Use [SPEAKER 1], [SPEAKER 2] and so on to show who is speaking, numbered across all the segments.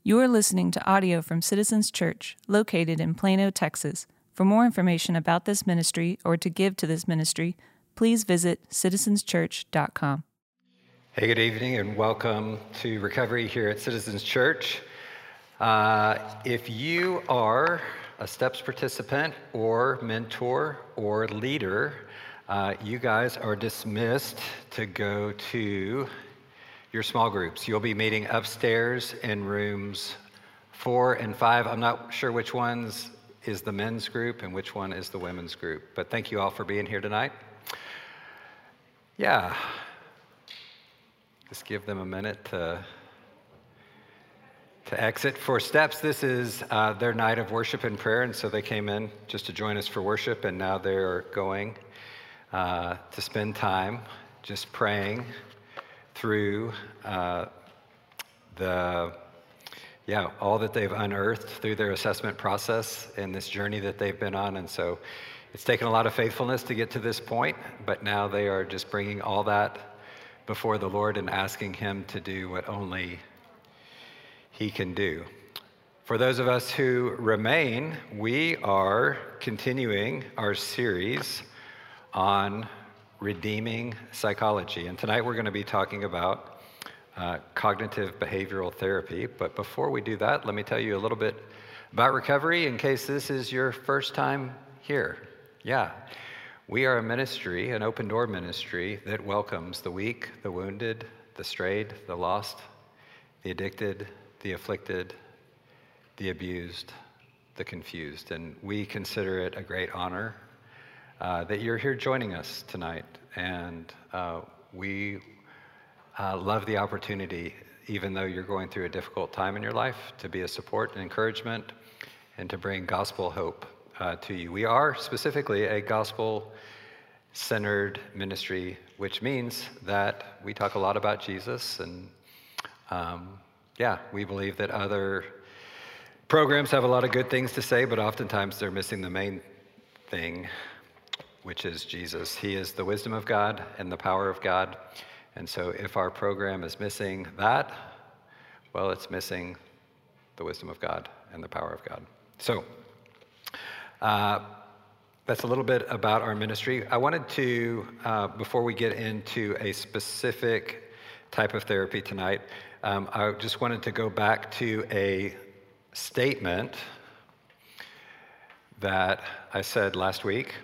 [SPEAKER 1] You are listening to audio from Citizens Church, located in Plano, Texas. For more information about this ministry or to give to this ministry, please visit citizenschurch.com.
[SPEAKER 2] Hey, good evening and welcome to Recovery here at Citizens Church. If you are a STEPS participant or mentor or leader, you guys are dismissed to go to your small groups. You'll be meeting upstairs in rooms 4 and 5. I'm not sure which ones is the men's group and which one is the women's group, but thank you all for being here tonight. Yeah, just give them a minute to exit. For STEPS, this is their night of worship and prayer, and so they came in just to join us for worship, and now they're going to spend time just praying through all that they've unearthed through their assessment process and this journey that they've been on. And so it's taken a lot of faithfulness to get to this point, but now they are just bringing all that before the Lord and asking Him to do what only He can do. For those of us who remain, we are continuing our series on redeeming psychology. And tonight we're going to be talking about cognitive behavioral therapy. But before we do that, let me tell you a little bit about Recovery in case this is your first time here. Yeah, we are a ministry, an open door ministry that welcomes the weak, the wounded, the strayed, the lost, the addicted, the afflicted, the abused, the confused. And we consider it a great honor that you're here joining us tonight, and we love the opportunity, even though you're going through a difficult time in your life, to be a support and encouragement and to bring gospel hope to you. We are specifically a gospel-centered ministry, which means that we talk a lot about Jesus, and we believe that other programs have a lot of good things to say, but oftentimes they're missing the main thing, which is Jesus. He is the wisdom of God and the power of God. And so if our program is missing that, well, it's missing the wisdom of God and the power of God. So that's a little bit about our ministry. I wanted to, before we get into a specific type of therapy tonight, I just wanted to go back to a statement that I said last week.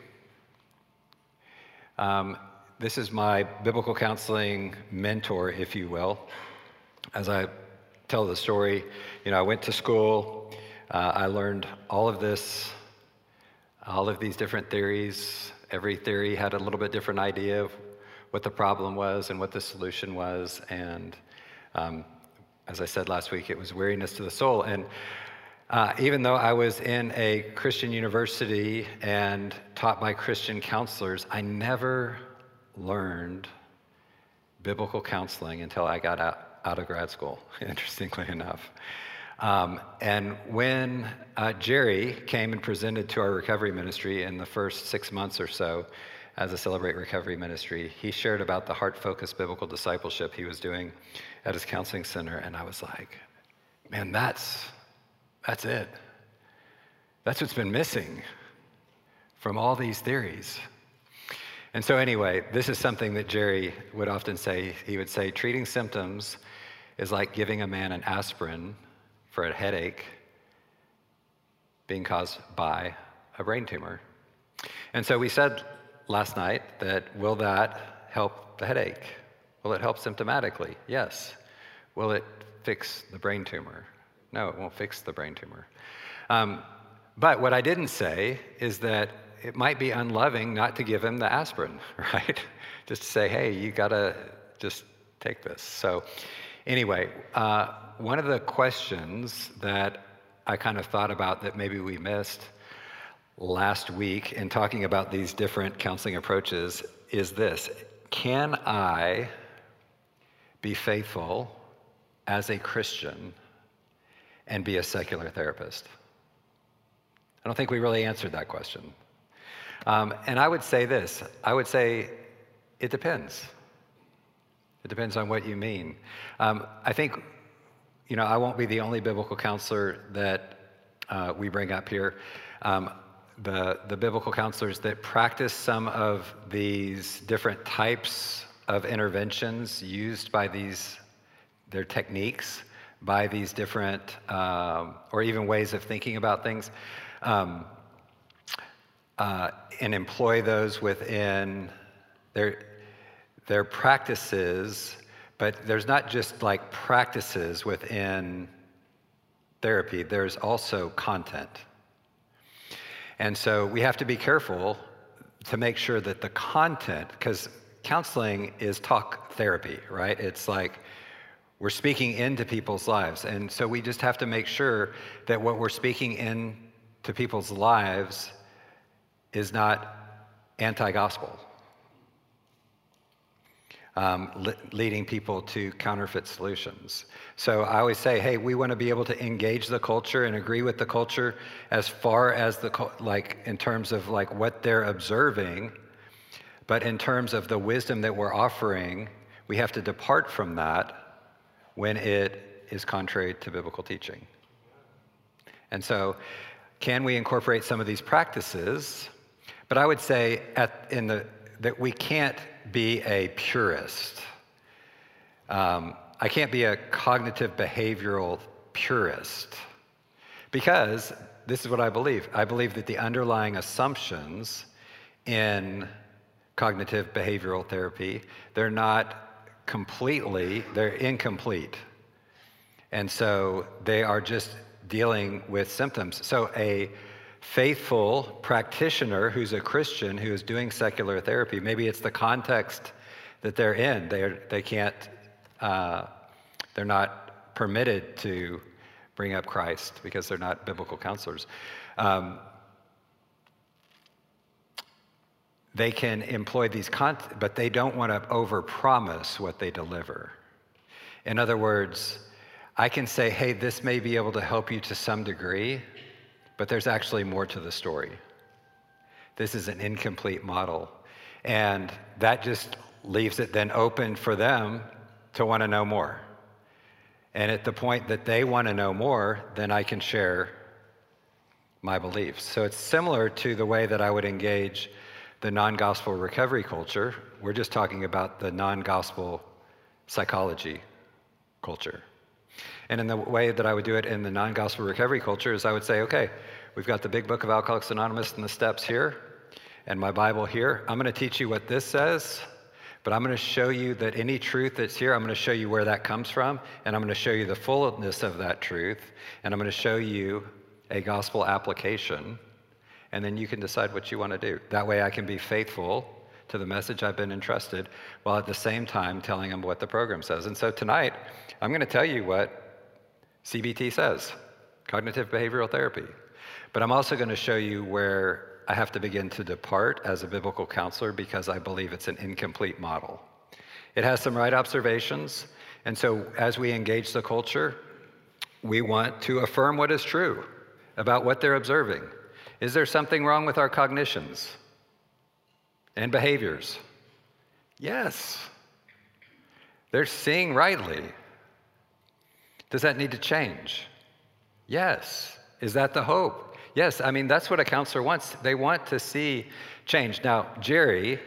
[SPEAKER 2] This is my biblical counseling mentor, if you will. As I tell the story, I went to school, I learned all of these different theories. Every theory had a little bit different idea of what the problem was and what the solution was. And as I said last week, it was weariness to the soul. And even though I was in a Christian university and taught by Christian counselors, I never learned biblical counseling until I got out of grad school, interestingly enough. And when Jerry came and presented to our recovery ministry in the first 6 months or so as a Celebrate Recovery ministry, he shared about the heart-focused biblical discipleship he was doing at his counseling center, and I was like, man, that's it. That's what's been missing from all these theories. And so anyway, this is something that Jerry would often say. He would say, treating symptoms is like giving a man an aspirin for a headache being caused by a brain tumor. And so we said last night that, will that help the headache? Will it help symptomatically? Yes. Will it fix the brain tumor? No, it won't fix the brain tumor. But what I didn't say is that it might be unloving not to give him the aspirin, right? Just to say, hey, you gotta just take this. So anyway, one of the questions that I kind of thought about that maybe we missed last week in talking about these different counseling approaches is this: can I be faithful as a Christian and be a secular therapist? I don't think we really answered that question. And I would say this, I would say it depends. It depends on what you mean. I think I won't be the only biblical counselor that we bring up here. The biblical counselors that practice some of these different types of interventions used by their techniques, by these different, or even ways of thinking about things, and employ those within their practices. But there's not just like practices within therapy, there's also content. And so we have to be careful to make sure that the content, because counseling is talk therapy, right? It's like we're speaking into people's lives. And so we just have to make sure that what we're speaking into people's lives is not anti-gospel. Leading people to counterfeit solutions. So I always say, hey, we want to be able to engage the culture and agree with the culture as far as in terms of like what they're observing, but in terms of the wisdom that we're offering, we have to depart from that when it is contrary to biblical teaching. And so, can we incorporate some of these practices? But I would say that we can't be a purist. I can't be a cognitive behavioral purist because this is what I believe. I believe that the underlying assumptions in cognitive behavioral therapy, they're incomplete. And so they are just dealing with symptoms. So a faithful practitioner who's a Christian who is doing secular therapy, maybe it's the context that they're in. They can't, they're not permitted to bring up Christ because they're not biblical counselors. They can employ these but they don't want to overpromise what they deliver. In other words, I can say, hey, this may be able to help you to some degree, but there's actually more to the story. This is an incomplete model. And that just leaves it then open for them to want to know more. And at the point that they want to know more, then I can share my beliefs. So it's similar to the way that I would engage the non-gospel recovery culture. We're just talking about the non-gospel psychology culture. And in the way that I would do it in the non-gospel recovery culture is I would say, okay, we've got the big book of Alcoholics Anonymous and the steps here, and my Bible here. I'm going to teach you what this says, but I'm going to show you that any truth that's here, I'm going to show you where that comes from, and I'm going to show you the fullness of that truth, and I'm going to show you a gospel application, and then you can decide what you want to do. That way I can be faithful to the message I've been entrusted, while at the same time telling them what the program says. And so tonight, I'm going to tell you what CBT says, cognitive behavioral therapy. But I'm also going to show you where I have to begin to depart as a biblical counselor because I believe it's an incomplete model. It has some right observations, and so as we engage the culture, we want to affirm what is true about what they're observing. Is there something wrong with our cognitions and behaviors? Yes. They're seeing rightly. Does that need to change? Yes. Is that the hope? Yes. I mean, that's what a counselor wants. They want to see change. Now, Jerry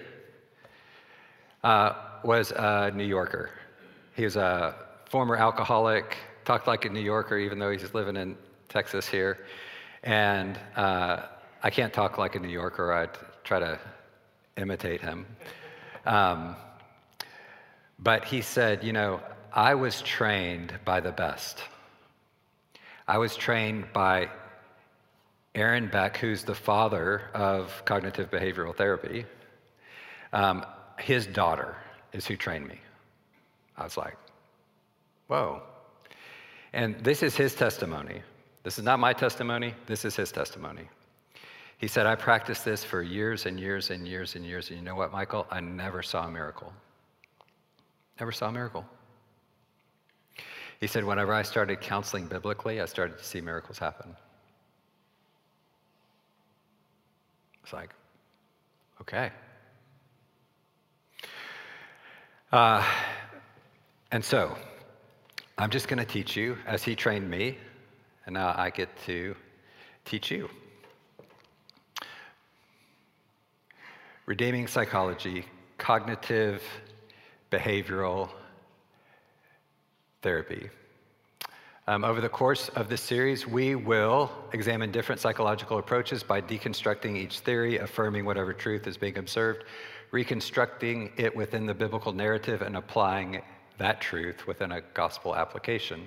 [SPEAKER 2] was a New Yorker. He was a former alcoholic, talked like a New Yorker, even though he's living in Texas here. And I can't talk like a New Yorker. I'd try to imitate him. But he said, I was trained by the best. I was trained by Aaron Beck, who's the father of cognitive behavioral therapy. His daughter is who trained me. I was like, whoa. And this is his testimony. This is not my testimony. This is his testimony. He said, I practiced this for years and years and years and years. And you know what, Michael? I never saw a miracle. Never saw a miracle. He said, whenever I started counseling biblically, I started to see miracles happen. It's like, okay. And so, I'm just going to teach you as he trained me, and now I get to teach you. Redeeming psychology, cognitive behavioral therapy. Over the course of this series, we will examine different psychological approaches by deconstructing each theory, affirming whatever truth is being observed, reconstructing it within the biblical narrative, and applying that truth within a gospel application.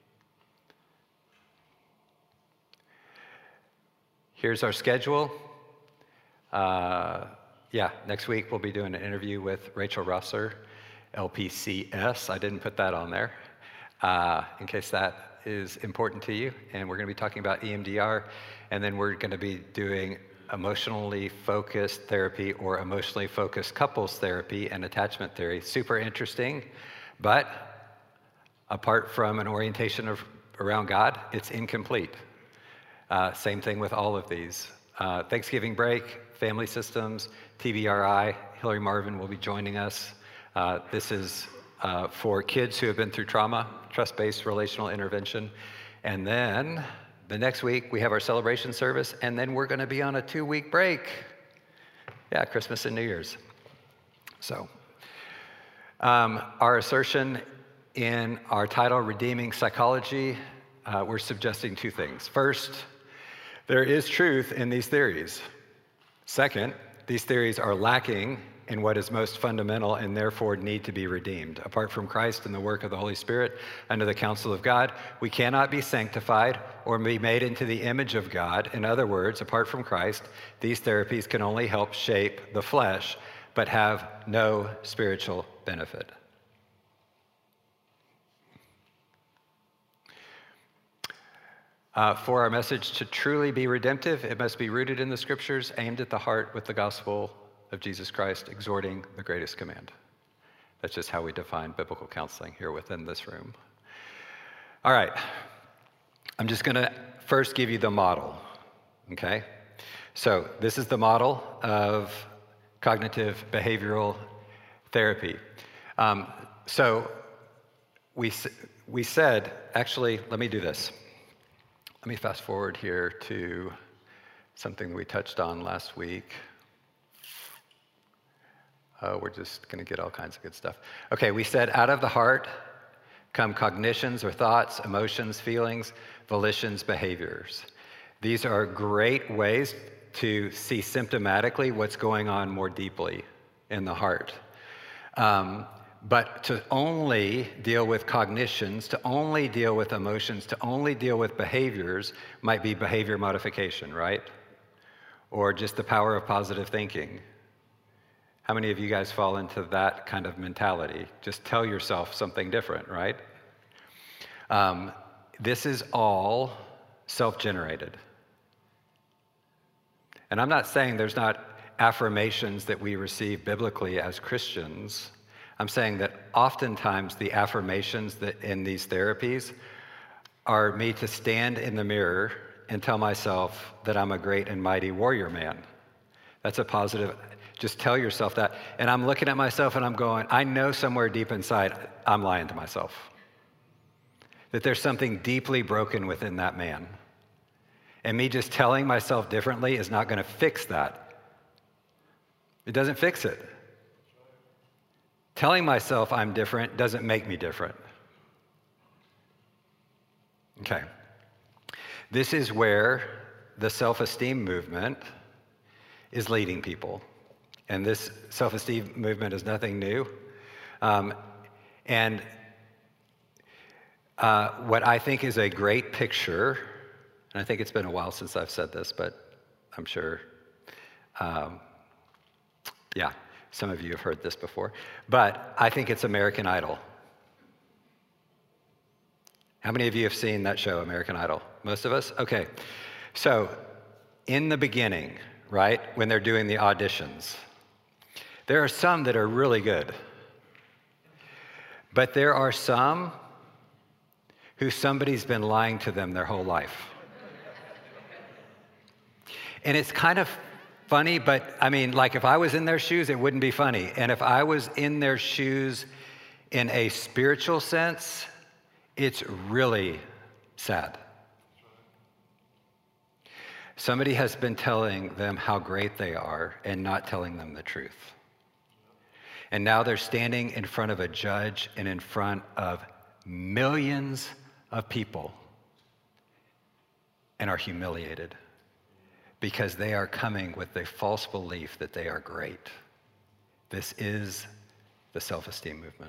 [SPEAKER 2] Here's our schedule. Next week we'll be doing an interview with Rachel Rosser, LPCS. I didn't put that on there in case that is important to you. And we're going to be talking about EMDR. And then we're going to be doing emotionally focused therapy or emotionally focused couples therapy and attachment theory. Super interesting, but apart from an orientation around God, it's incomplete. Same thing with all of these. Thanksgiving break, family systems, TBRI. Hillary Marvin will be joining us. This is for kids who have been through trauma, trust-based relational intervention. And then the next week, we have our celebration service, and then we're going to be on a 2-week break. Yeah, Christmas and New Year's. So, our assertion in our title, Redeeming Psychology, we're suggesting 2 things. First, there is truth in these theories. Second, these theories are lacking in what is most fundamental and therefore need to be redeemed. Apart from Christ and the work of the Holy Spirit under the counsel of God, we cannot be sanctified or be made into the image of God. In other words, apart from Christ, these therapies can only help shape the flesh, but have no spiritual benefit. For our message to truly be redemptive, it must be rooted in the scriptures, aimed at the heart with the gospel of Jesus Christ, exhorting the greatest command. That's just how we define biblical counseling here within this room. All right, I'm just going to first give you the model, okay? So this is the model of cognitive behavioral therapy. So we said, actually, let me do this. Let me fast forward here to something that we touched on last week. We're just going to get all kinds of good stuff. Okay, we said out of the heart come cognitions or thoughts, emotions, feelings, volitions, behaviors. These are great ways to see symptomatically what's going on more deeply in the heart. But to only deal with cognitions, to only deal with emotions, to only deal with behaviors might be behavior modification, right? Or just the power of positive thinking. How many of you guys fall into that kind of mentality? Just tell yourself something different, right? This is all self-generated. And I'm not saying there's not affirmations that we receive biblically as Christians. I'm saying that oftentimes the affirmations that in these therapies are me to stand in the mirror and tell myself that I'm a great and mighty warrior man. That's a positive. Just tell yourself that. And I'm looking at myself and I'm going, I know somewhere deep inside I'm lying to myself. That there's something deeply broken within that man. And me just telling myself differently is not going to fix that. It doesn't fix it. Telling myself I'm different doesn't make me different. Okay. This is where the self-esteem movement is leading people. And this self-esteem movement is nothing new. What I think is a great picture, and I think it's been a while since I've said this, but I'm sure, some of you have heard this before. But I think it's American Idol. How many of you have seen that show, American Idol? Most of us? Okay. So in the beginning, right, when they're doing the auditions, there are some that are really good. But there are some who somebody's been lying to them their whole life. And it's kind of funny, but I mean, like if I was in their shoes, it wouldn't be funny. And if I was in their shoes in a spiritual sense, It's really sad. Somebody has been telling them how great they are and not telling them the truth. And now they're standing in front of a judge and in front of millions of people and are humiliated because they are coming with the false belief that they are great. This is the self-esteem movement.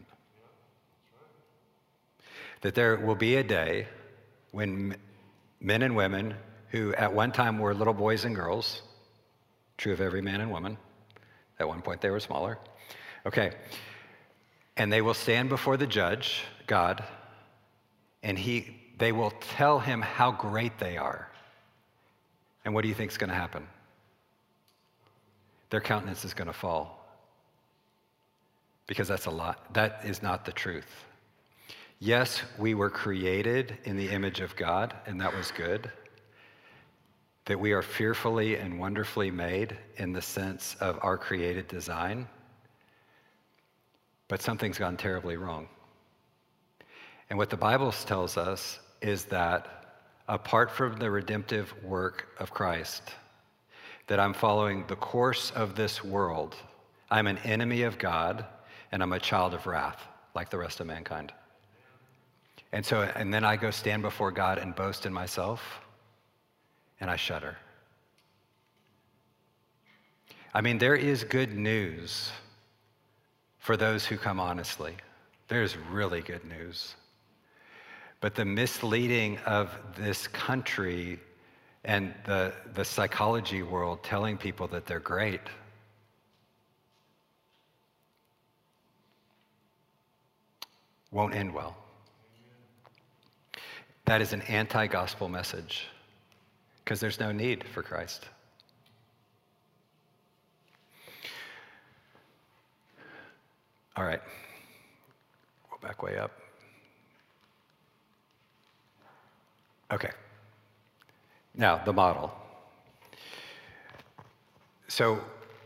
[SPEAKER 2] That there will be a day when men and women who at one time were little boys and girls, true of every man and woman, at one point they were smaller, okay, and they will stand before the judge, God, and they will tell him how great they are. And what do you think is going to happen? Their countenance is going to fall. Because that's a lot. That is not the truth. Yes, we were created in the image of God, and that was good. That we are fearfully and wonderfully made in the sense of our created design. But something's gone terribly wrong. And what the Bible tells us is that apart from the redemptive work of Christ, that I'm following the course of this world. I'm an enemy of God, and I'm a child of wrath, like the rest of mankind. And then I go stand before God and boast in myself, and I shudder. I mean, there is good news for those who come honestly. There's really good news. But the misleading of this country and the psychology world telling people that they're great won't end well. That is an anti-gospel message because there's no need for Christ. All right, go back way up. Okay, now the model. So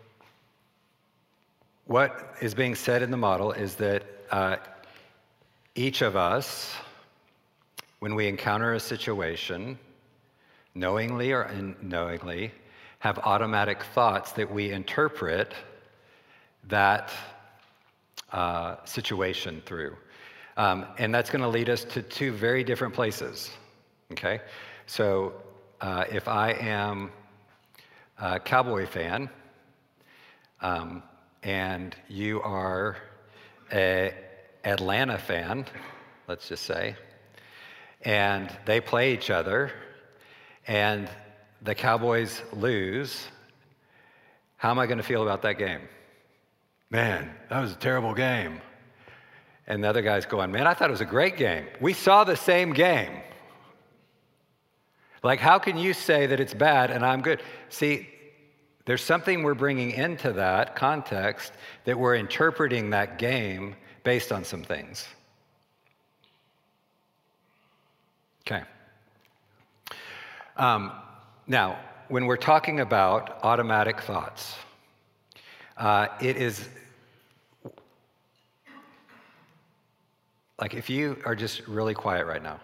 [SPEAKER 2] what is being said in the model is that each of us, when we encounter a situation, knowingly or unknowingly, have automatic thoughts that we interpret that situation through. And that's going to lead us to two very different places, okay? So if I am a Cowboy fan, and you are an Atlanta fan, let's just say, and they play each other, and the Cowboys lose, how am I going to feel about that game? Man, that was a terrible game. And the other guy's going, man, I thought it was a great game. We saw the same game. Like, how can you say that it's bad and I'm good? See, there's something we're bringing into that context that we're interpreting that game based on some things. Okay. Now, when we're talking about automatic thoughts, it is like if you are just really quiet right now,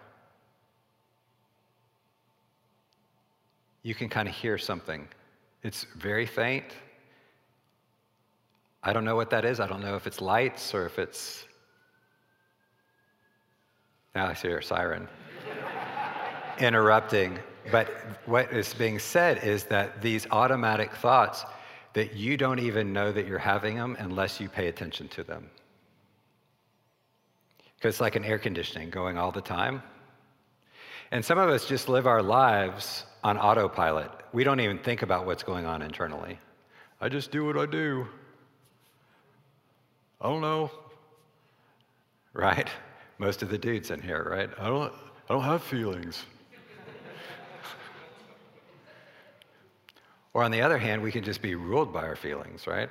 [SPEAKER 2] you can kind of hear something. It's very faint. I don't know what that is. I don't know if it's lights or if it's... Now I see your siren interrupting. But what is being said is that these automatic thoughts, that you don't even know that you're having them unless you pay attention to them. Because it's like an air conditioning going all the time. And some of us just live our lives on autopilot. We don't even think about what's going on internally. I just do what I do. I don't know. Right? Most of the dudes in here, right? I don't have feelings. Or on the other hand, we can just be ruled by our feelings, right?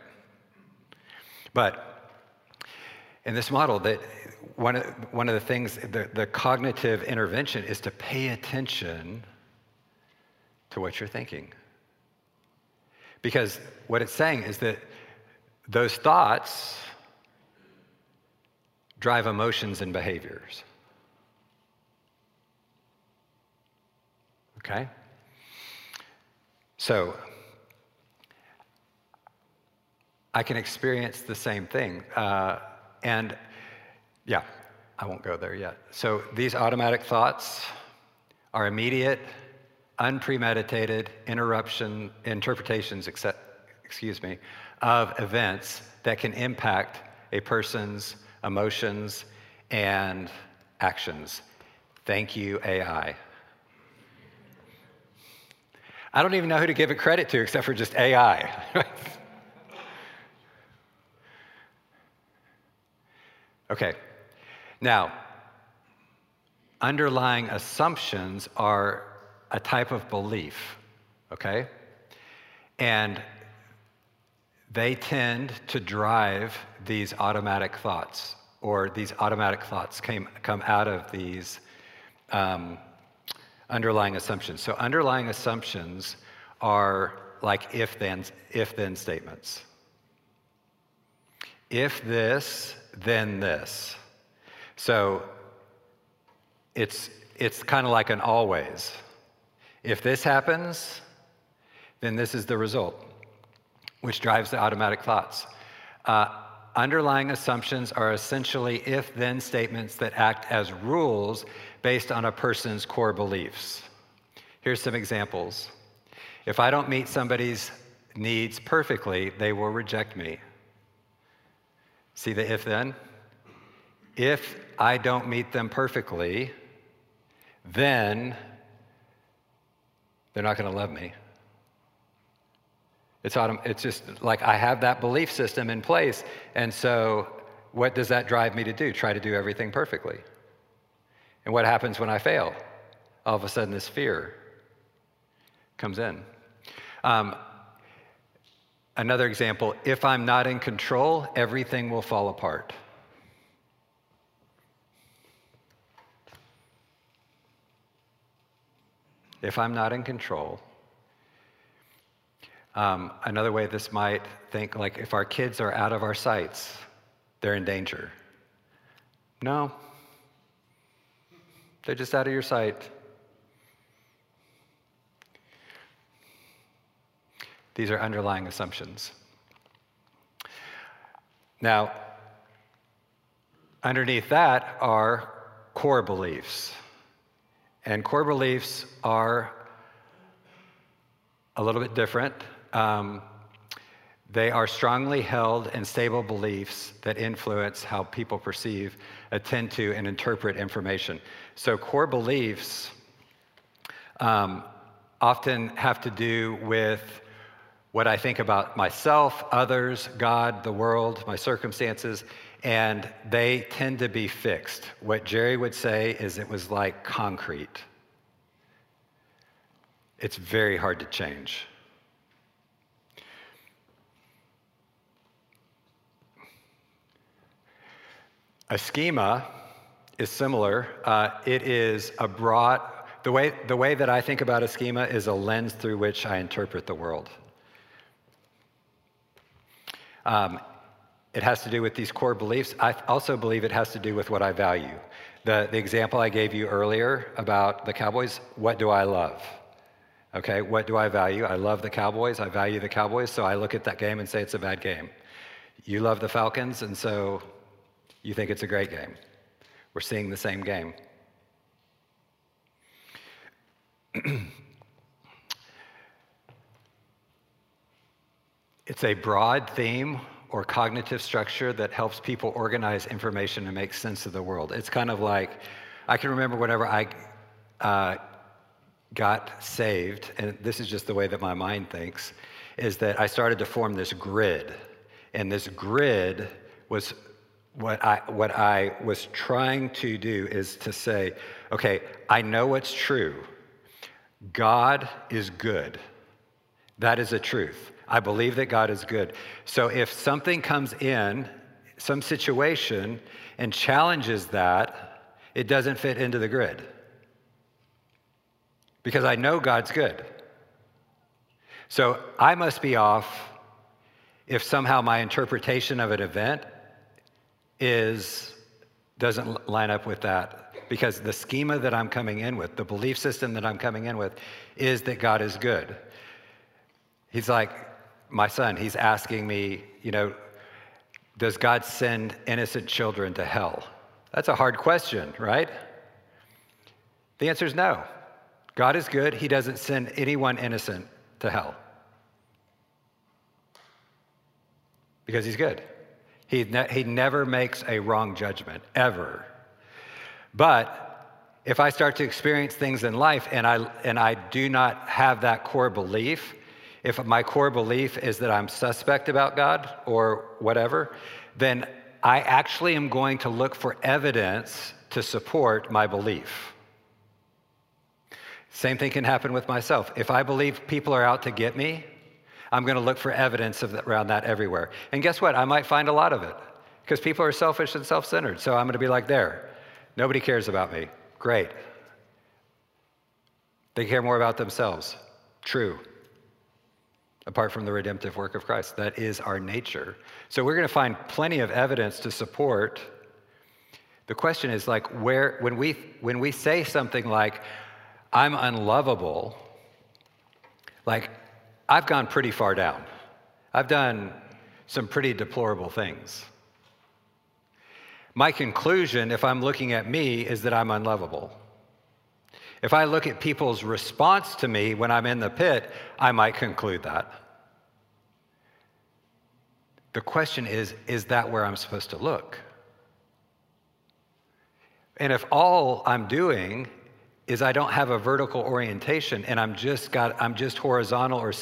[SPEAKER 2] But in this model, that one of the things, the cognitive intervention is to pay attention to what you're thinking. Because what it's saying is that those thoughts drive emotions and behaviors. okay? So I can experience the same thing. And yeah, I won't go there yet. So these automatic thoughts are immediate, unpremeditated interpretations, of events that can impact a person's emotions and actions. Thank you, AI. I don't even know who to give it credit to except for just AI. Okay, now, underlying assumptions are a type of belief, okay? And they tend to drive these automatic thoughts, or these automatic thoughts come out of these underlying assumptions. So underlying assumptions are like if-then statements. If this, then this. So it's kind of like an always. If this happens, then this is the result, which drives the automatic thoughts. Underlying assumptions are essentially if-then statements that act as rules based on a person's core beliefs. Here's some examples. If I don't meet somebody's needs perfectly, they will reject me. See the if-then? If I don't meet them perfectly, then they're not going to love me. It's just like I have that belief system in place, and so what does that drive me to do? Try to do everything perfectly. And what happens when I fail? All of a sudden this fear comes in. Another example, if I'm not in control, everything will fall apart. If I'm not in control. Another way this might think, like if our kids are out of our sights, they're in danger. No, they're just out of your sight. These are underlying assumptions. Now, underneath that are core beliefs. And core beliefs are a little bit different. They are strongly held and stable beliefs that influence how people perceive, attend to, and interpret information. So core beliefs often have to do with what I think about myself, others, God, the world, my circumstances, and they tend to be fixed. What Jerry would say is it was like concrete. It's very hard to change. A schema is similar. It is a broad, the way that I think about a schema is a lens through which I interpret the world. It has to do with these core beliefs. I also believe it has to do with what I value. The example I gave you earlier about the Cowboys, what do I love? Okay, what do I value? I love the Cowboys. I value the Cowboys, so I look at that game and say it's a bad game. You love the Falcons, and so you think it's a great game. We're seeing the same game. It's a broad theme or cognitive structure that helps people organize information and make sense of the world. It's kind of like, I can remember whenever I got saved, and this is just the way that my mind thinks, is that I started to form this grid. And this grid was what I was trying to do is to say, okay, I know what's true. God is good. That is a truth. I believe that God is good. So if something comes in, some situation, and challenges that, it doesn't fit into the grid. Because I know God's good. So I must be off if somehow my interpretation of an event doesn't line up with that because the schema that I'm coming in with, the belief system that I'm coming in with, is that God is good. He's like, my son, he's asking me, does God send innocent children to hell? That's a hard question, right? The answer is no. God is good. He doesn't send anyone innocent to hell because he's good. He never makes a wrong judgment, ever. But if I start to experience things in life and I do not have that core belief, if my core belief is that I'm suspect about God or whatever, then I actually am going to look for evidence to support my belief. Same thing can happen with myself. If I believe people are out to get me, I'm going to look for evidence around that everywhere. And guess what? I might find a lot of it because people are selfish and self-centered. So I'm going to be like, there, nobody cares about me. Great. They care more about themselves. True. Apart from the redemptive work of Christ. That is our nature. So we're going to find plenty of evidence to support. The question is like when we say something like, I'm unlovable, like I've gone pretty far down. I've done some pretty deplorable things. My conclusion, if I'm looking at me, is that I'm unlovable. If I look at people's response to me when I'm in the pit, I might conclude that. The question is that where I'm supposed to look? And if all I'm doing is I don't have a vertical orientation and I'm just horizontal or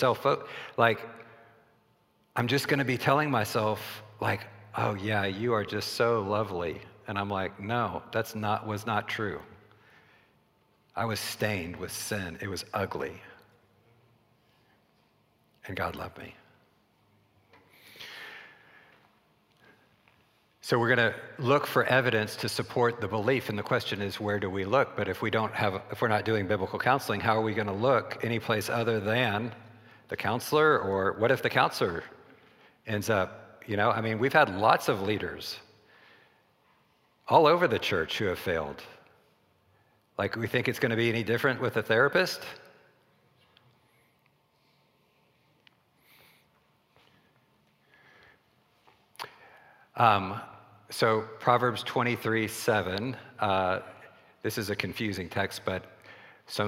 [SPEAKER 2] I'm just going to be telling myself like, oh yeah, you are just so lovely. And I'm like, no, was not true. I was stained with sin. It was ugly. And God loved me. So we're going to look for evidence to support the belief, and the question is, where do we look? But if we're not doing biblical counseling, how are we going to look any place other than the counselor? Or what if the counselor ends up, we've had lots of leaders all over the church who have failed. Like, we think it's going to be any different with a therapist? So Proverbs 23:7, this is a confusing text, but some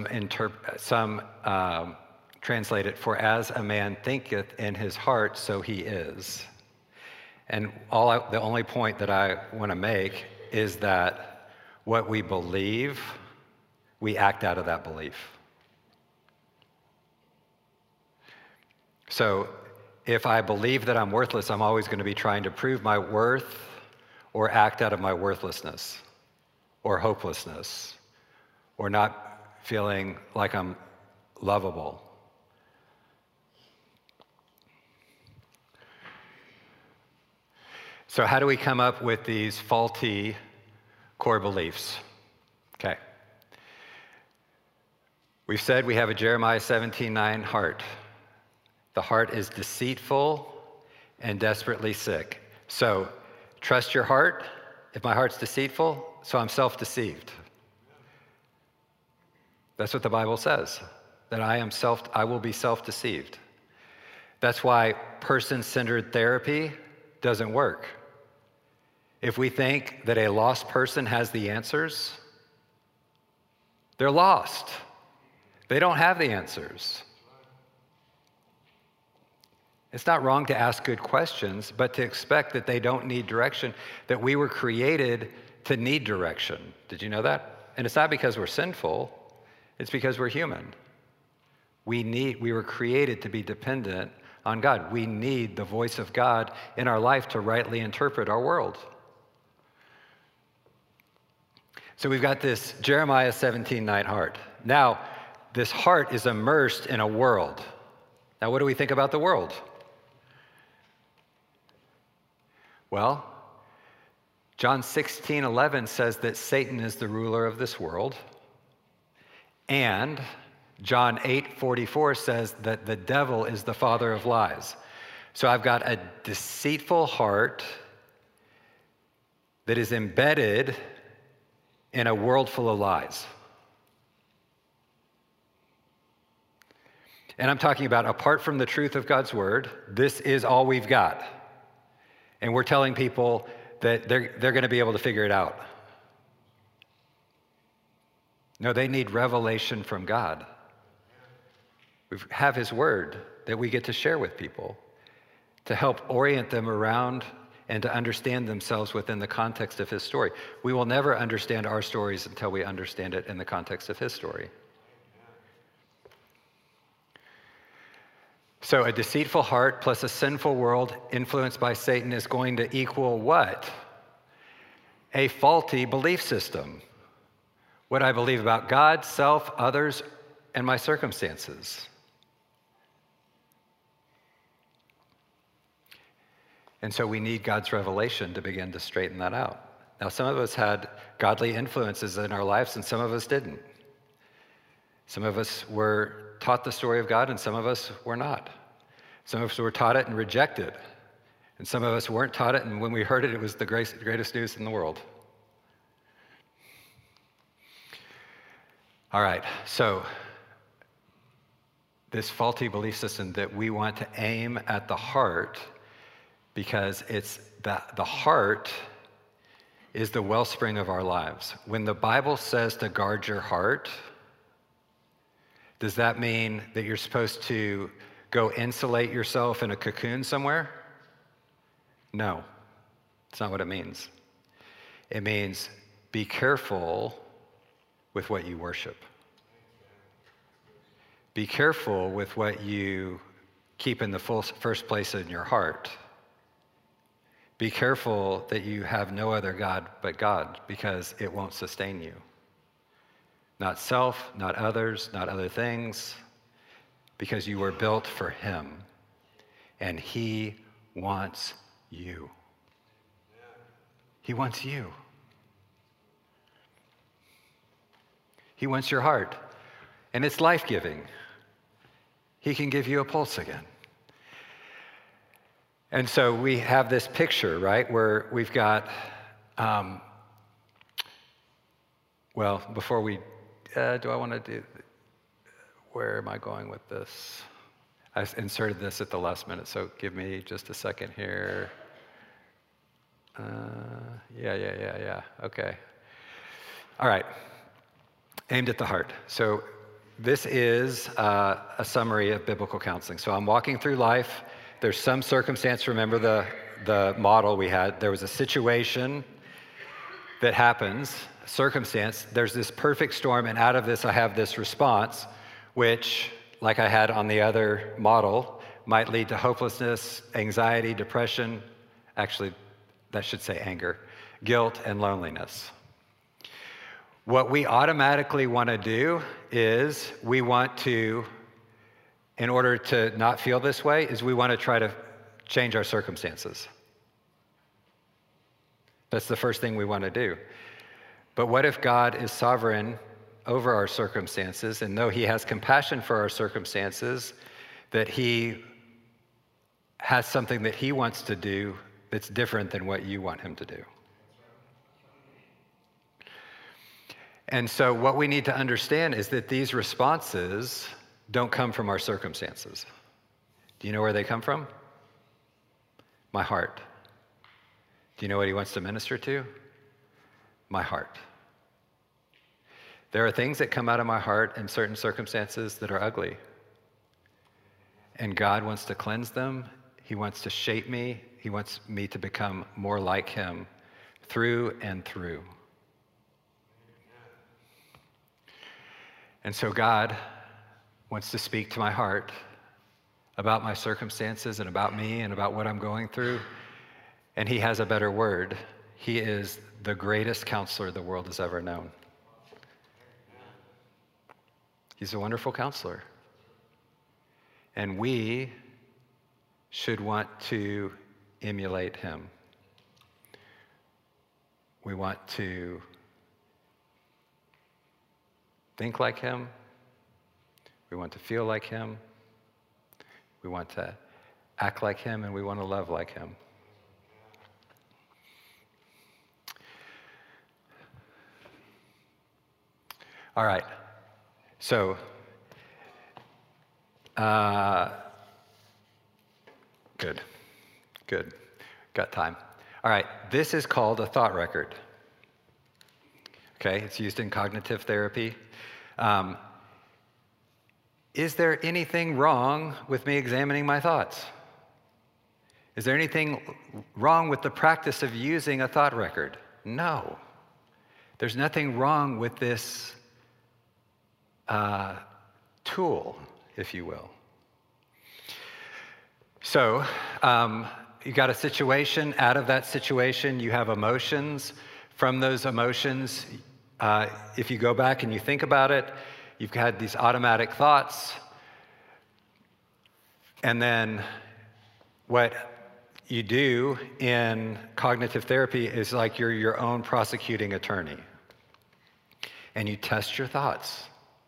[SPEAKER 2] translate it, for as a man thinketh in his heart, so he is. And the only point that I want to make is that what we believe, we act out of that belief. So if I believe that I'm worthless, I'm always going to be trying to prove my worth or act out of my worthlessness or hopelessness or not feeling like I'm lovable. So how do we come up with these faulty core beliefs? Okay. We've said we have a Jeremiah 17:9 heart. The heart is deceitful and desperately sick. So trust your heart. If my heart's deceitful, so I'm self-deceived. That's what the Bible says, that I will be self-deceived. That's why person-centered therapy doesn't work. If we think that a lost person has the answers, they're lost. They don't have the answers. It's not wrong to ask good questions, but to expect that they don't need direction, that we were created to need direction. Did you know that? And it's not because we're sinful, it's because we're human. We were created to be dependent on God. We need the voice of God in our life to rightly interpret our world. So we've got this Jeremiah 17:9 heart. Now, this heart is immersed in a world. Now, what do we think about the world? Well, John 16:11 says that Satan is the ruler of this world. And John 8:44 says that the devil is the father of lies. So I've got a deceitful heart that is embedded in a world full of lies. And I'm talking about apart from the truth of God's word, this is all we've got. And we're telling people that they're going to be able to figure it out. No, they need revelation from God. We have his word that we get to share with people to help orient them around and to understand themselves within the context of his story. We will never understand our stories until we understand it in the context of his story. So a deceitful heart plus a sinful world influenced by Satan is going to equal what? A faulty belief system. What I believe about God, self, others, and my circumstances. And so we need God's revelation to begin to straighten that out. Now, some of us had godly influences in our lives, and some of us didn't. Some of us were taught the story of God, and some of us were not. Some of us were taught it and rejected, and some of us weren't taught it, and when we heard it, it was the greatest news in the world. All right, so this faulty belief system that we want to aim at the heart, because it's the heart is the wellspring of our lives. When the Bible says to guard your heart, does that mean that you're supposed to go insulate yourself in a cocoon somewhere? No, that's not what it means. It means be careful with what you worship. Be careful with what you keep in the first place in your heart. Be careful that you have no other God but God, because it won't sustain you. Not self, not others, not other things, because you were built for him, and he wants you. He wants you. He wants your heart, and it's life-giving. He can give you a pulse again. And so we have this picture, right, where we've got, well, before we, do I want to do, where am I going with this? I inserted this at the last minute, so give me just a second here. Yeah, okay. All right, aimed at the heart. So this is a summary of biblical counseling. So I'm walking through life. There's some circumstance. Remember the model we had. There was a situation that happens, circumstance. There's this perfect storm, and out of this I have this response, which, like I had on the other model, might lead to hopelessness, anxiety, depression. Actually, that should say anger, guilt, and loneliness. What we automatically want to do is we want to, in order to not feel this way, is we want to try to change our circumstances. That's the first thing we want to do. But what if God is sovereign over our circumstances, and though he has compassion for our circumstances, that he has something that he wants to do that's different than what you want him to do? And so what we need to understand is that these responses don't come from our circumstances. Do you know where they come from? My heart. Do you know what he wants to minister to? My heart. There are things that come out of my heart in certain circumstances that are ugly. And God wants to cleanse them. He wants to shape me. He wants me to become more like him through and through. And so God wants to speak to my heart about my circumstances and about me and about what I'm going through. And he has a better word. He is the greatest counselor the world has ever known. He's a wonderful counselor. And we should want to emulate him. We want to think like him. We want to feel like him. We want to act like him, and we want to love like him. All right. So, good. Got time. All right. This is called a thought record. Okay. It's used in cognitive therapy. Is there anything wrong with me examining my thoughts? Is there anything wrong with the practice of using a thought record? No. There's nothing wrong with this tool, if you will. So, you got a situation. Out of that situation, you have emotions. From those emotions, if you go back and you think about it, you've had these automatic thoughts. And then what you do in cognitive therapy is like you're your own prosecuting attorney. And you test your thoughts.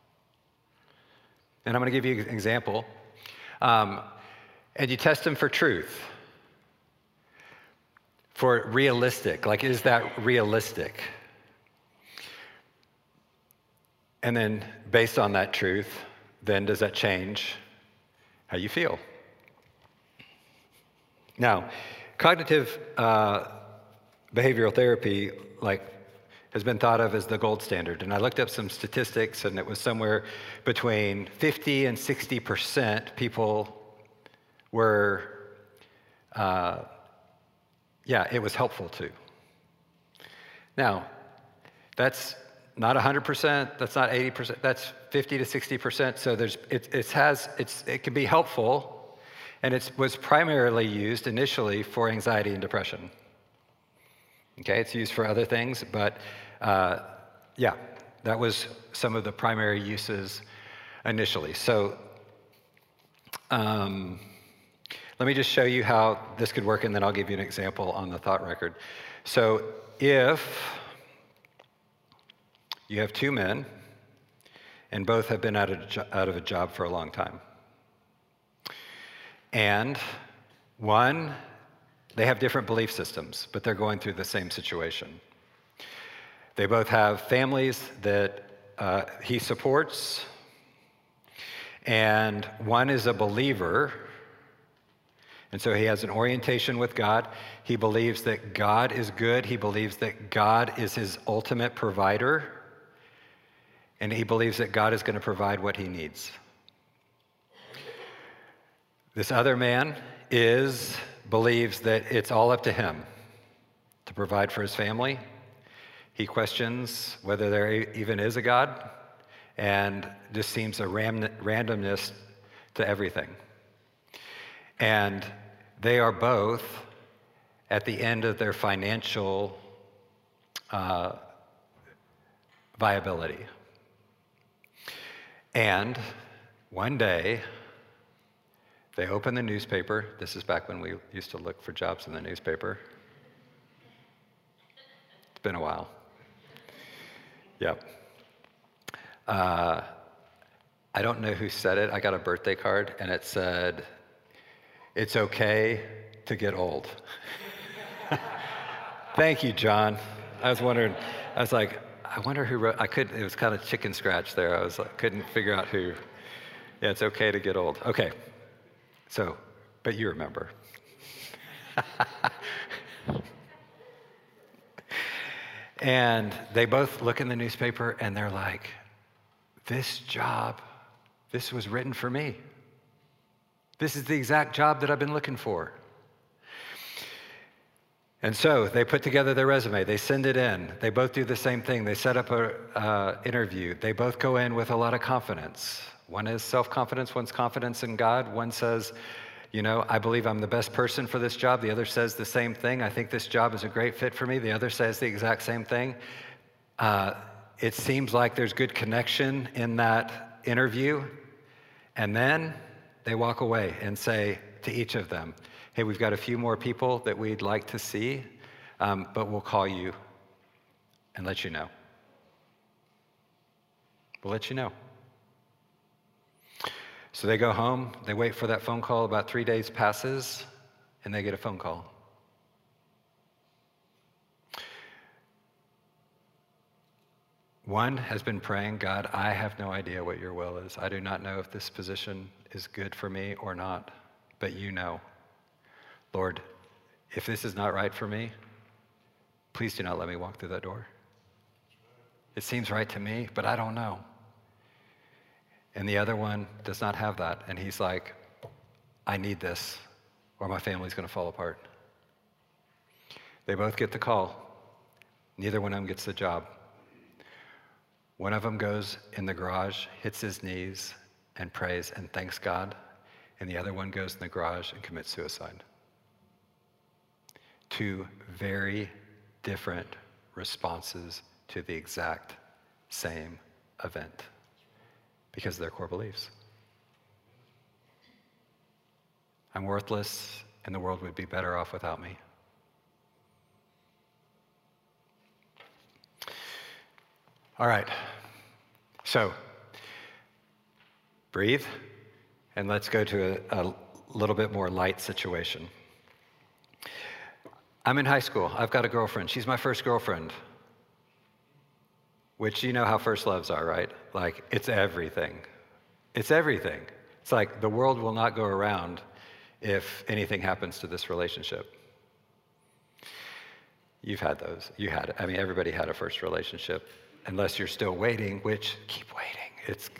[SPEAKER 2] And I'm going to give you an example. And you test them for truth. For realistic. Like, is that realistic? And then, based on that truth, then does that change how you feel? Now, cognitive behavioral therapy, has been thought of as the gold standard. And I looked up some statistics, and it was somewhere between 50 and 60% people were, it was helpful to. Now, that's not 100%, that's not 80%, that's 50 to 60%. So it can be helpful, and it was primarily used initially for anxiety and depression. Okay, it's used for other things, but that was some of the primary uses initially. So let me just show you how this could work, and then I'll give you an example on the thought record. So if you have two men, and both have been out of a job for a long time, and one, they have different belief systems, but they're going through the same situation. They both have families that he supports, and one is a believer, and so he has an orientation with God. He believes that God is good. He believes that God is his ultimate provider, and he believes that God is going to provide what he needs. This other man believes that it's all up to him to provide for his family. He questions whether there even is a God, and just seems a randomness to everything. And they are both at the end of their financial viability. And one day, they open the newspaper. This is back when we used to look for jobs in the newspaper. It's been a while. Yep. I don't know who said it. I got a birthday card, and it said, "It's okay to get old." Thank you, John. I was like, I wonder who wrote. It was kind of chicken scratch there. I was like, couldn't figure out who. Yeah, it's okay to get old. Okay. So, but you remember. And they both look in the newspaper, and they're like, this job, this was written for me. This is the exact job that I've been looking for. And so they put together their resume. They send it in. They both do the same thing. They set up an interview. They both go in with a lot of confidence. One is self-confidence, one's confidence in God. One says, I believe I'm the best person for this job. The other says the same thing. I think this job is a great fit for me. The other says the exact same thing. It seems like there's good connection in that interview. And then they walk away and say to each of them, hey, we've got a few more people that we'd like to see, but we'll call you and let you know. We'll let you know. So they go home, they wait for that phone call. About 3 days passes, and they get a phone call. One has been praying, God, I have no idea what your will is. I do not know if this position is good for me or not, but you know. Lord, if this is not right for me, please do not let me walk through that door. It seems right to me, but I don't know. And the other one does not have that. And he's like, I need this or my family's going to fall apart. They both get the call. Neither one of them gets the job. One of them goes in the garage, hits his knees, and prays and thanks God. And the other one goes in the garage and commits suicide. Two very different responses to the exact same event because of their core beliefs. I'm worthless, and the world would be better off without me. All right, so breathe, and let's go to a little bit more light situation. I'm in high school. I've got a girlfriend. She's my first girlfriend, which you know how first loves are, right? Like, it's everything. It's everything. It's like the world will not go around if anything happens to this relationship. You've had those. You had it. I mean, everybody had a first relationship. Unless you're still waiting, which, keep waiting. It's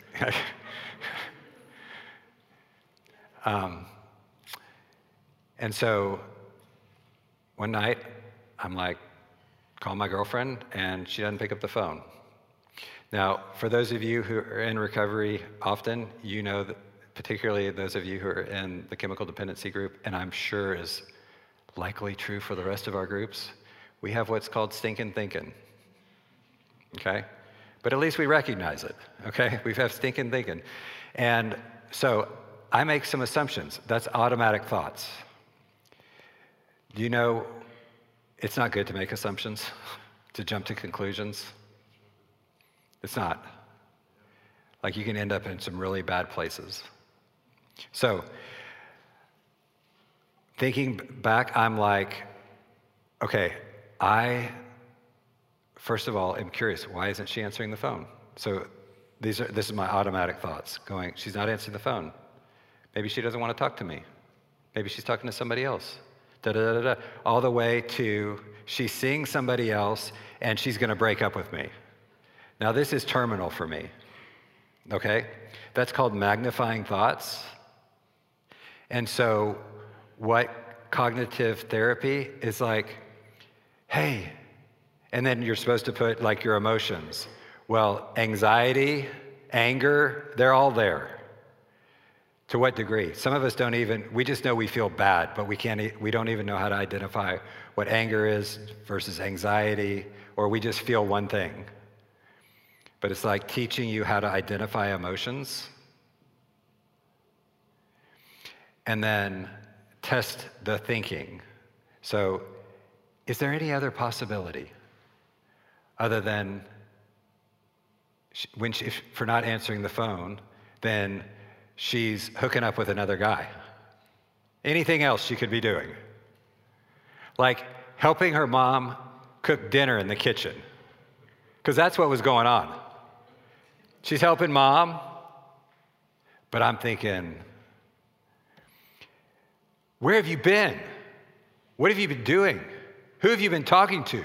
[SPEAKER 2] and so one night, I'm like, call my girlfriend, and she doesn't pick up the phone. Now, for those of you who are in recovery often, you know that, particularly those of you who are in the chemical dependency group, and I'm sure is likely true for the rest of our groups, we have what's called stinking thinking. Okay? But at least we recognize it, okay? We have stinking thinking. And so I make some assumptions. That's automatic thoughts. Do you know it's not good to make assumptions, to jump to conclusions? It's not. Like, you can end up in some really bad places. So, thinking back, I'm like, okay, first of all, I'm curious, why isn't she answering the phone? So this is my automatic thoughts going, she's not answering the phone. Maybe she doesn't want to talk to me. Maybe she's talking to somebody else. All the way to she's seeing somebody else and she's going to break up with me. Now this is terminal for me, okay? That's called magnifying thoughts. And so what cognitive therapy is like, hey, and then you're supposed to put like your emotions. Well, anxiety, anger, they're all there. To what degree? Some of us we just know we feel bad, but we don't even know how to identify what anger is versus anxiety, or we just feel one thing. But it's like teaching you how to identify emotions and then test the thinking. So, is there any other possibility other than for not answering the phone, then she's hooking up with another guy? Anything else she could be doing? Like helping her mom cook dinner in the kitchen, because that's what was going on. She's helping mom, but I'm thinking, where have you been? What have you been doing? Who have you been talking to?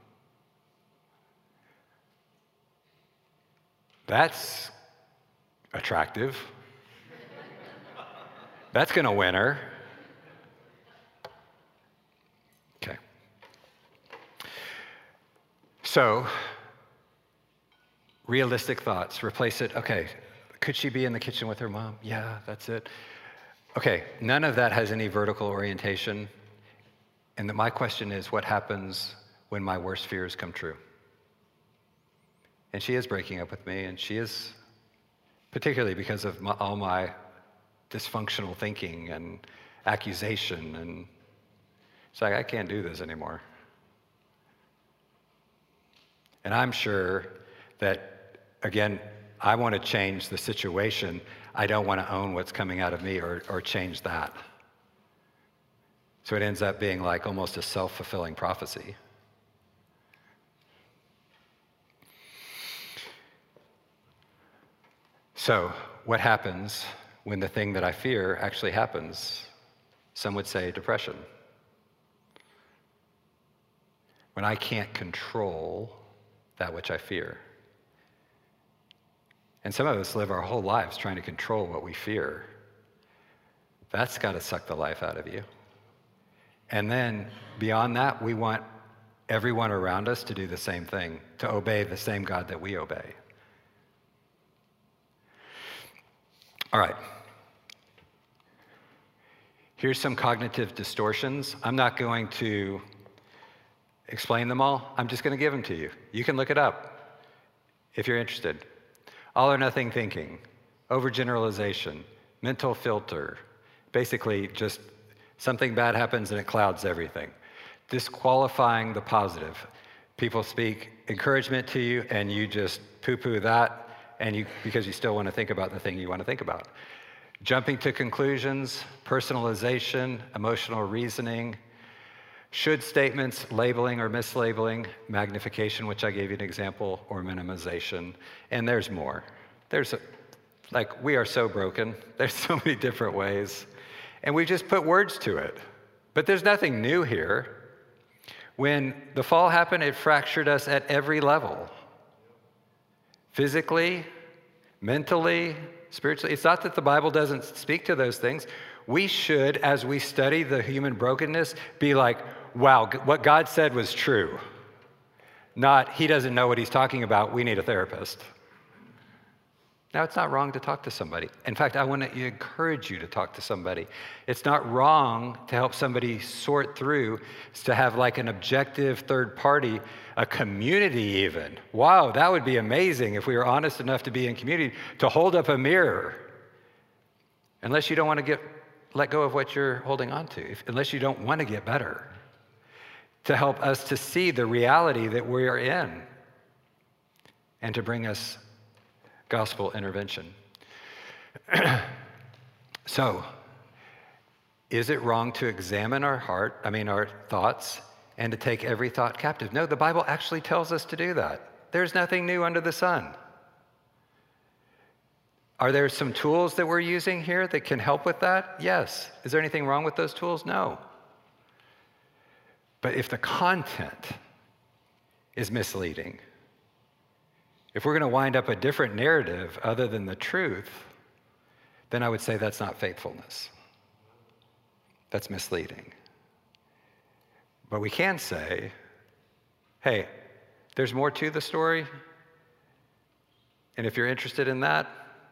[SPEAKER 2] That's attractive. That's going to win her. Okay. So, realistic thoughts, replace it. Okay, could she be in the kitchen with her mom? Yeah, that's it. Okay, none of that has any vertical orientation. And my question is, what happens when my worst fears come true? And she is breaking up with me, and she is, particularly because of all my dysfunctional thinking and accusation, and it's like, I can't do this anymore. And I'm sure that, again, I want to change the situation. I don't want to own what's coming out of me or change that. So it ends up being like almost a self-fulfilling prophecy. So, what happens when the thing that I fear actually happens? Some would say depression. When I can't control that which I fear. And some of us live our whole lives trying to control what we fear. That's got to suck the life out of you. And then beyond that, we want everyone around us to do the same thing, to obey the same God that we obey. All right. Here's some cognitive distortions. I'm not going to explain them all. I'm just going to give them to you. You can look it up if you're interested. All or nothing thinking, overgeneralization, mental filter, basically just something bad happens and it clouds everything. Disqualifying the positive. People speak encouragement to you and you just poo-poo that because you still want to think about the thing you want to think about. Jumping to conclusions, personalization, emotional reasoning, should statements, labeling or mislabeling, magnification, which I gave you an example, or minimization. And there's more. We are so broken. There's so many different ways. And we just put words to it. But there's nothing new here. When the fall happened, it fractured us at every level. Physically, mentally, spiritually. It's not that the Bible doesn't speak to those things. We should, as we study the human brokenness, be like, wow, what God said was true. Not, he doesn't know what he's talking about, we need a therapist. Now, it's not wrong to talk to somebody. In fact, I want to encourage you to talk to somebody. It's not wrong to help somebody sort through, to have like an objective third party, a community even. Wow, that would be amazing if we were honest enough to be in community, to hold up a mirror. Unless you don't want to let go of what you're holding on to, unless you don't want to get better, to help us to see the reality that we are in and to bring us gospel intervention. So, is it wrong to examine our thoughts, and to take every thought captive? No, the Bible actually tells us to do that. There's nothing new under the sun. Are there some tools that we're using here that can help with that? Yes. Is there anything wrong with those tools? No. But if the content is misleading, if we're going to wind up a different narrative other than the truth, then I would say that's not faithfulness. That's misleading. But we can say, hey, there's more to the story, and if you're interested in that,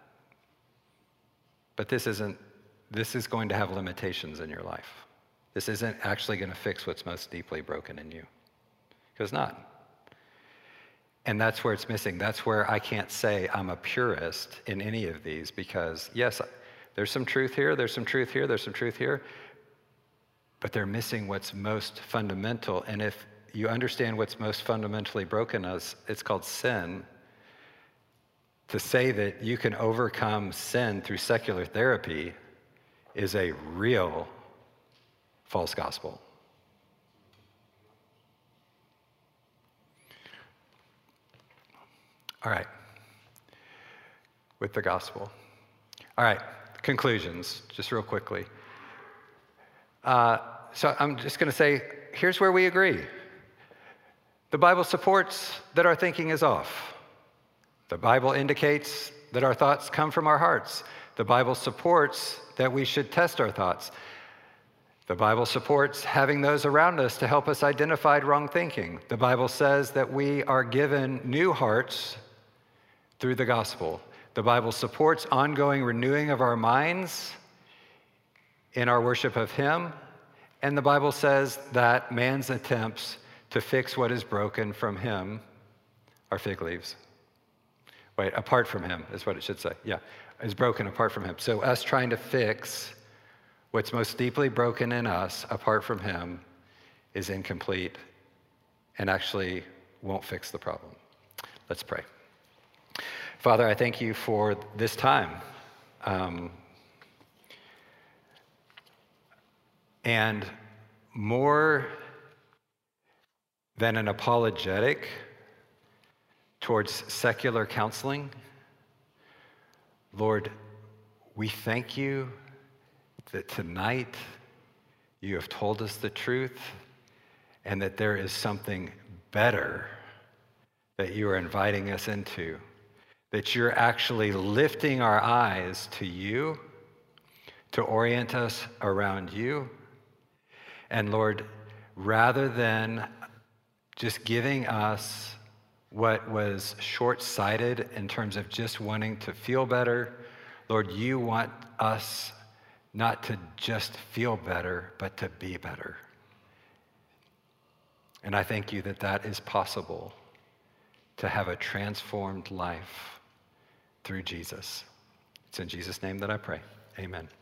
[SPEAKER 2] but this is going to have limitations in your life. This isn't actually going to fix what's most deeply broken in you. Because it's not. And that's where it's missing. That's where I can't say I'm a purist in any of these, because yes, there's some truth here, there's some truth here, there's some truth here, but they're missing what's most fundamental. And if you understand what's most fundamentally broken us, it's called sin. To say that you can overcome sin through secular therapy is a real false gospel. All right, with the gospel. All right, conclusions, just real quickly. So I'm just going to say, here's where we agree. The Bible supports that our thinking is off. The Bible indicates that our thoughts come from our hearts. The Bible supports that we should test our thoughts. The Bible supports having those around us to help us identify wrong thinking. The Bible says that we are given new hearts through the gospel. The Bible supports ongoing renewing of our minds in our worship of Him. And the Bible says that man's attempts to fix what is broken from him are fig leaves. Wait, apart from him is what it should say. Yeah, is broken apart from him. So us trying to fix what's most deeply broken in us apart from Him is incomplete and actually won't fix the problem. Let's pray. Father, I thank you for this time. And more than an apologetic towards secular counseling, Lord, we thank you that tonight you have told us the truth and that there is something better that you are inviting us into, that you're actually lifting our eyes to you, to orient us around you. And Lord, rather than just giving us what was short-sighted in terms of just wanting to feel better, Lord, you want us not to just feel better, but to be better. And I thank you that that is possible, to have a transformed life through Jesus. It's in Jesus' name that I pray. Amen.